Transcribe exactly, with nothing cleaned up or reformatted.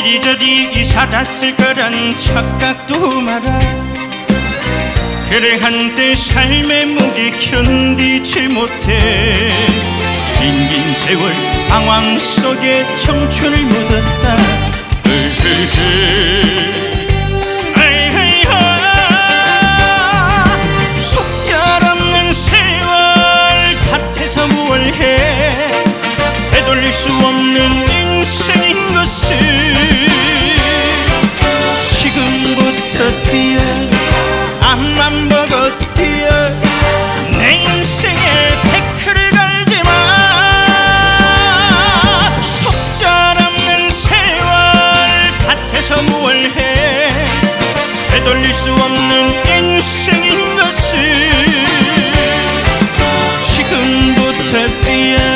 이리저리 살았을 거란 착각도 마라. 그래 한때 삶의 무게 견디지 못해 긴긴 세월 방황 속에 청춘을 묻었다. 속절없는 세월 탓해서 뭘 해. 되돌릴 수 없는 인생인 것을 지금부터 뛰어 앞만 보고 뛰어. 내 인생에 태클을 걸지마. 속절없는 세월 탓해서 뭘 해. 되돌릴 수 없는 인생인 것을 지금부터 뛰어